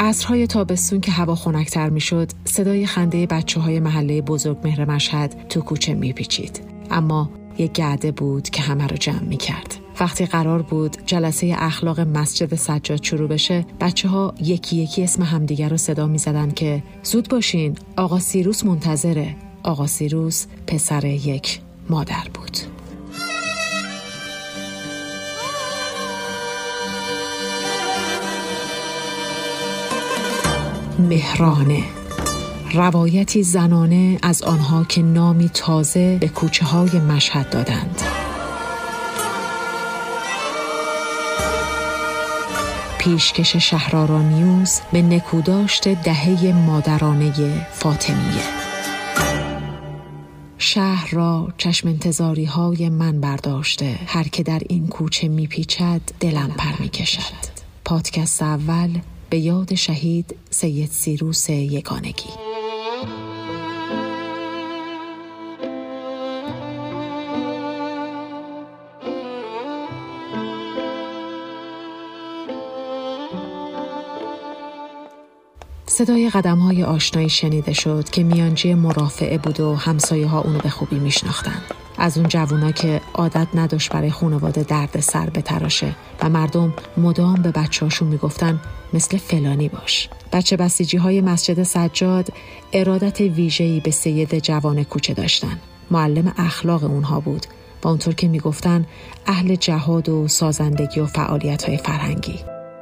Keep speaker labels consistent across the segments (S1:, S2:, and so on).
S1: عصرهای تابستون که هوا خنک‌تر می‌شد، صدای خنده بچه‌های محله بزرگمهر مشهد تو کوچه می‌پیچید. اما یک گرده بود که همه رو جمع می‌کرد. وقتی قرار بود جلسه اخلاق مسجد سجاد شروع بشه، بچه‌ها یکی یکی اسم همدیگر رو صدا می‌زدن که زود باشین، آقا سیروس منتظره. آقا سیروس پسر یک مادر بود. مهرانه، روایتی زنانه از آنها که نامی تازه به کوچه های مشهد دادند. پیشکش شهرآرانیوز به نکوداشت دهه مادرانه فاطمیه. شهر را چشم انتظاری های من برداشته، هر که در این کوچه میپیچد دلم پر میکشد. پادکست اول به یاد شهید سید سیروس یگانگی. صدای قدم‌های آشنایی شنیده شد که میانجی مرافعه بود و همسایه‌ها اونو به خوبی میشناختن. از اون جوونا که عادت نداشت برای خانواده درد سر بتراشه و مردم مدام به بچه‌هاشون میگفتن مثل فلانی باش. بچه بسیجی‌های مسجد سجاد ارادت ویژه‌ای به سید جوان کوچه داشتن. معلم اخلاق اونها بود و اونطور که میگفتن اهل جهاد و سازندگی و فعالیت‌های فرهنگی.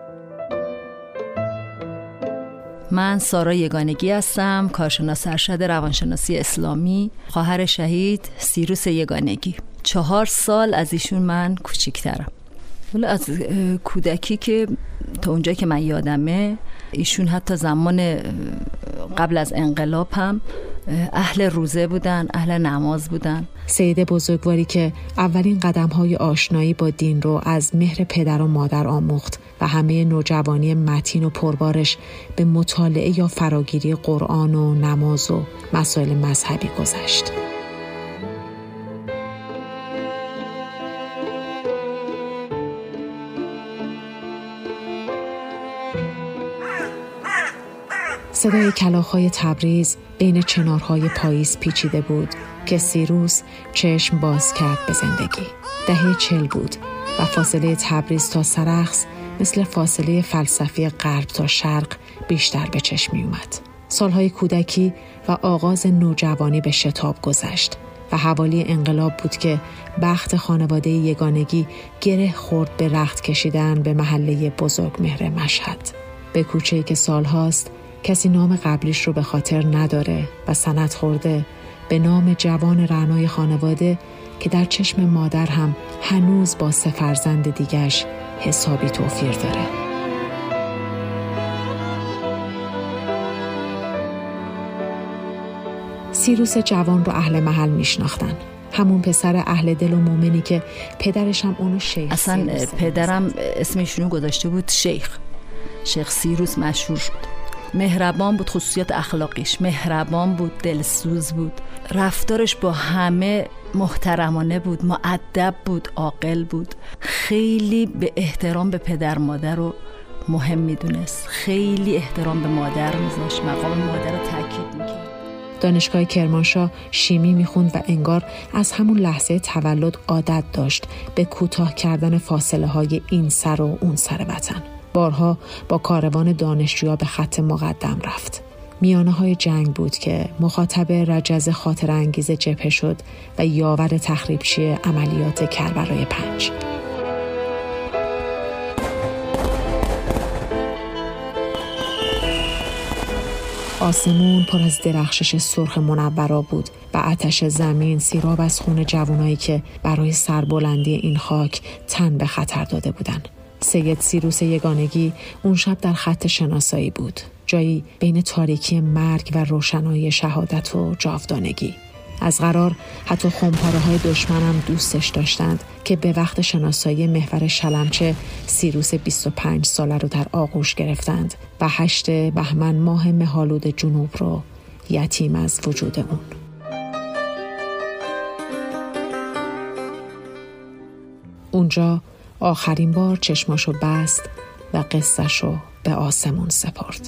S2: من سارا یگانگی هستم، کارشناس ارشد روانشناسی اسلامی، خواهر شهید سیروس یگانگی. 4 سال از ایشون من کوچیک‌ترم. ولی از کودکی که تا اونجا که من یادمه، ایشون حتی زمان قبل از انقلاب هم اهل روزه بودن، اهل نماز بودن.
S1: سید بزرگواری که اولین قدم‌های آشنایی با دین رو از مهر پدر و مادر آموخت و همه نوجوانی متین و پربارش به مطالعه یا فراگیری قرآن و نماز و مسائل مذهبی گذشت. صدای کلاغ‌های تبریز بین چنارهای پاییز پیچیده بود که سیروس چشم باز کرد به زندگی. دهه 40 بود و فاصله تبریز تا سرخس مثل فاصله فلسفی غرب تا شرق بیشتر به چشم می اومد. سالهای کودکی و آغاز نوجوانی به شتاب گذشت و حوالی انقلاب بود که بخت خانواده یگانگی گره خورد به رخت کشیدن به محله بزرگمهر مشهد. به کوچه‌ای که سالهاست کسی نام قبلیش رو به خاطر نداره و سند خورده به نام جوان رعنای خانواده که در چشم مادر هم هنوز با 3 فرزند دیگش حسابی توفیر داره. سیروس جوان رو اهل محل میشناختن. همون پسر اهل دل و مومنی که پدرش هم اونو شیخ.
S2: اصلا پدرم اسمشونو گذاشته بود شیخ سیروس مشهور شد. مهربان بود، خصوصیات اخلاقیش مهربان بود، دلسوز بود، رفتارش با همه محترمانه بود، مؤدب بود، عاقل بود. خیلی به احترام به پدر مادر رو مهم میدونست، خیلی احترام به مادر میذاشت، مقام مادر رو تاکید میکرد.
S1: دانشگاه کرمانشاه شیمی میخوند و انگار از همون لحظه تولد عادت داشت به کوتاه کردن فاصله های این سر و اون سر وطن. بارها با کاروان دانشجوها به خط مقدم رفت. میانه های جنگ بود که مخاطب رجز خاطر انگیز جبهه شد و یاور تخریبچی عملیات کربلای 5. آسمون پر از درخشش سرخ منورا بود و آتش زمین سیراب از خون جوانایی که برای سربلندی این خاک تن به خطر داده بودند. سید سیروس یگانگی اون شب در خط شناسایی بود، جایی بین تاریکی مرگ و روشنایی شهادت و جاودانگی. از قرار حتی خمپاره‌های دشمنم دوستش داشتند که به وقت شناسایی محور شلمچه سیروس 25 ساله رو در آغوش گرفتند و 8 بهمن ماه مه‌آلود جنوب رو یتیم از وجود اون. اونجا آخرین بار چشماشو بست و قصه‌شو به آسمون سپرد.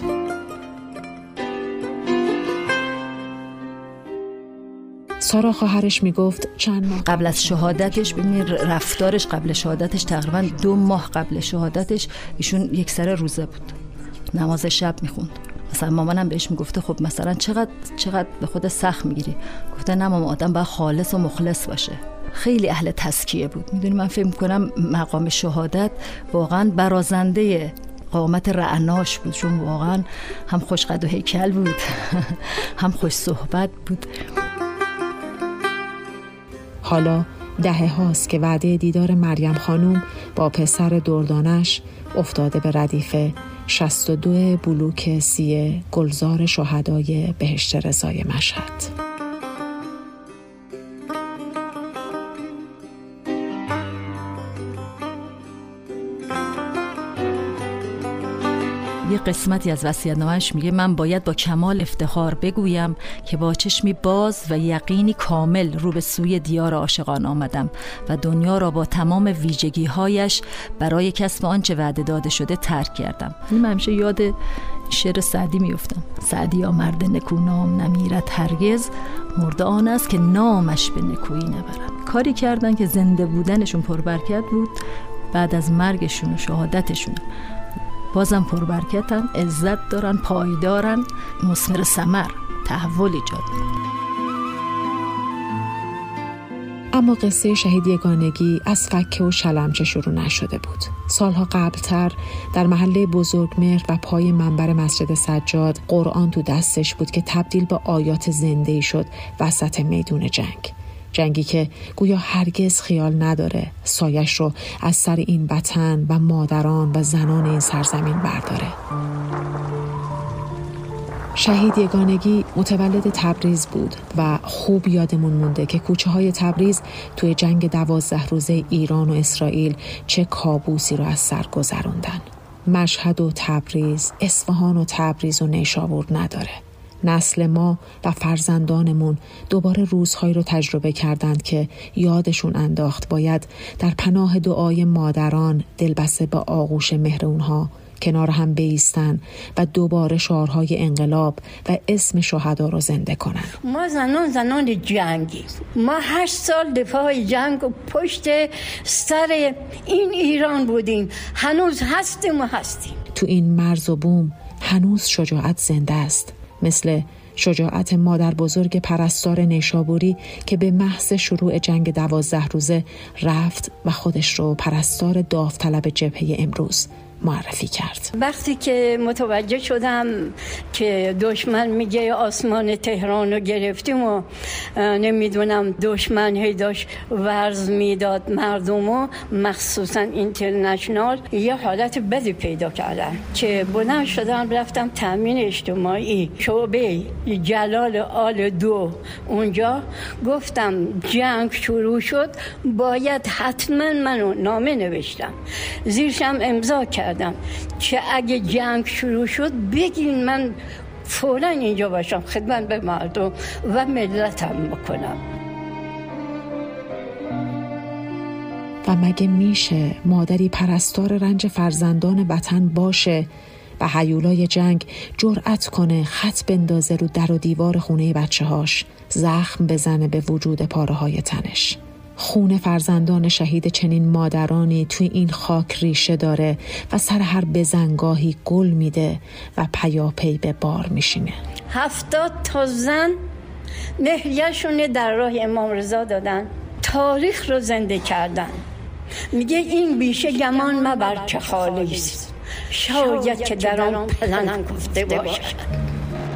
S1: سارا خواهرش میگفت چند ماه
S2: قبل از شهادتش، ببینید رفتارش قبل شهادتش، تقریبا 2 ماه قبل شهادتش ایشون یک سر روزه بود، نماز شب میخوند. مثلا مامانم بهش میگفته خب مثلا چقدر به خود سخت میگیری؟ گفته نه مامان، آدم باید خالص و مخلص باشه. خیلی اهل تزکیه بود. میدونی من فکر میکنم مقام شهادت واقعا برازنده قامت رعناش بود، چون واقعا هم خوش قد و هیکل بود هم خوش صحبت بود.
S1: حالا دهه هاست که وعده دیدار مریم خانوم با پسر دردانش افتاده به ردیف 62 بلوک 30 گلزار شهدای بهشت رضای مشهد.
S2: یه قسمتی از وصیت‌نامه‌اش میگه من باید با کمال افتخار بگویم که با چشمی باز و یقینی کامل رو به سوی دیار عاشقان آمدم و دنیا را با تمام ویژگی‌هایش برای کسب آنچه وعده داده شده ترک کردم. من همیشه یاد شعر سعدی میافتم. سعدی یا مرد نکونام نمیرد هرگز، مرد آن است که نامش به نکویی نبرد. کاری کردن که زنده بودنشون پربرکت بود، بعد از مرگشون و شهادتشون بازم پربرکتن، عزت دارن، پایدارن، مثمر ثمر، تحول ایجاد.
S1: اما قصه شهید یگانگی از فکه و شلمچه شروع نشده بود. سالها قبلتر در محله بزرگمهر و پای منبر مسجد سجاد قرآن تو دستش بود که تبدیل به آیات زنده‌ای شد وسط میدون جنگی که گویا هرگز خیال نداره سایش رو از سر این وطن و مادران و زنان این سرزمین برداره. شهید یگانگی متولد تبریز بود و خوب یادمون مونده که کوچه های تبریز توی جنگ 12 روزه ایران و اسرائیل چه کابوسی رو از سر گذروندن. مشهد و تبریز، اصفهان و تبریز و نیشابور نداره. نسل ما و فرزندانمون دوباره روزهایی رو تجربه کردند که یادشون انداخت باید در پناه دعای مادران دلبسته به آغوش مهر اونها کنار هم بایستن و دوباره شعارهای انقلاب و اسم شهدا رو زنده کنن.
S3: ما زنان جنگی، ما 8 سال دفاع جنگ و پشت سر این ایران بودیم، هنوز هستیم.
S1: تو این مرز و بوم هنوز شجاعت زنده است، مثل شجاعت مادر بزرگ پرستار نیشابوری که به محض شروع جنگ 12 روزه رفت و خودش رو پرستار داوطلب جبهه امروز معرفی کرد.
S3: وقتی که متوجه شدم که دشمن میگه آسمان تهران رو گرفتیم و نمیدونم دشمن هی داشت ورز میداد مردم و مخصوصا اینترنشنال، یه حالت بدی پیدا کردم که بلند شدم رفتم تامین اجتماعی شعبه جلال آل 2 اونجا، گفتم جنگ شروع شد، باید حتما منو نامه نوشتم، زیرشم امضا کردم که اگه جنگ شروع شد بگین من فوراً اینجا باشم خدمت به مردم و ملتم بکنم.
S1: و مگه میشه مادری پرستار رنج فرزندان وطن باشه و هیولای جنگ جرأت کنه خط بندازه رو در و دیوار خونه بچه هاش، زخم بزنه به وجود پاره های تنش؟ خون فرزندان شهید چنین مادرانی توی این خاک ریشه داره و سر هر بزنگاهی گل میده و پیاپی به بار میشینه.
S3: 70 تا زن مهریه‌شون در راه امام رضا دادن، تاریخ رو زنده کردن. میگه این بیشه گمان مبر که خالی است، شاید که در آن پلنگ گفته باشد.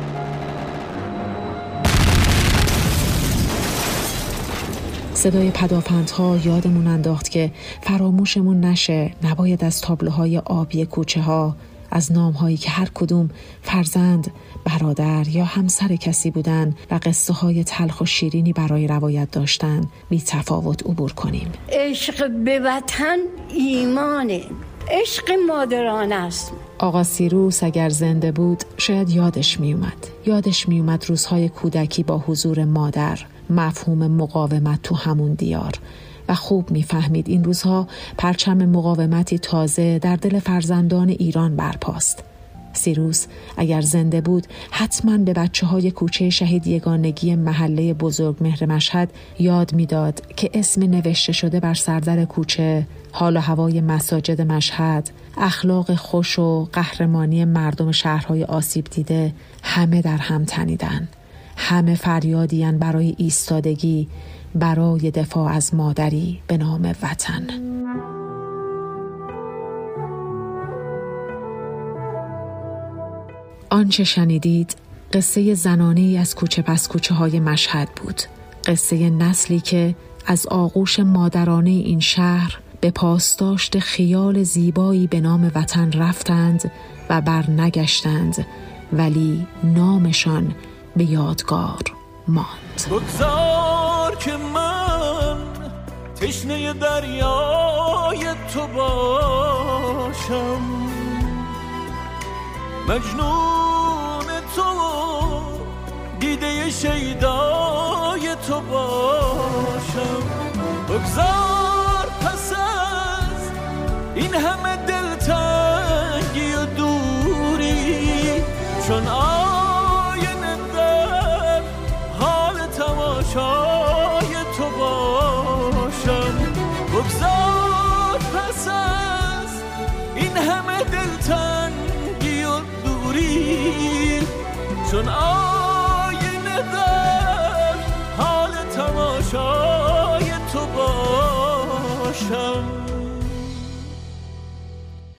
S1: صدای پدافندها یادمون انداخت که فراموشمون نشه نباید از تابلوهای آبی کوچه ها، از نامهایی که هر کدوم فرزند، برادر یا همسر کسی بودن و قصه های تلخ و شیرینی برای روایت داشتن بی تفاوت عبور کنیم.
S3: عشق به وطن ایمانه، عشق مادرانه است.
S1: آقا سیروس اگر زنده بود شاید یادش می اومد روزهای کودکی با حضور مادر، مفهوم مقاومت تو همون دیار، و خوب میفهمید این روزها پرچم مقاومتی تازه در دل فرزندان ایران برپاست. سیروس اگر زنده بود حتما به بچه‌های کوچه شهید یگانگی محله بزرگمهر مشهد یاد میداد که اسم نوشته شده بر سردر کوچه، حال و هوای مساجد مشهد، اخلاق خوش و قهرمانی مردم شهرهای آسیب دیده همه در هم تنیدن. همه فریادیان برای ایستادگی، برای دفاع از مادری به نام وطن. آنچه شنیدید قصه زنانه‌ای از کوچه پس کوچه های مشهد بود. قصه نسلی که از آغوش مادرانه این شهر به پاسداشت خیال زیبایی به نام وطن رفتند و بر نگشتند، ولی نامشان به یادگار ماند.
S4: بگذار که من تشنه دریای تو باشم، مجنون تو دیده شیدای تو باشم. بگذار پس از این همه دلتنگی و دوری، چون آینه در حال تماشای تو باشم. بگذار پس از این همه دلتنگی و دوری، چون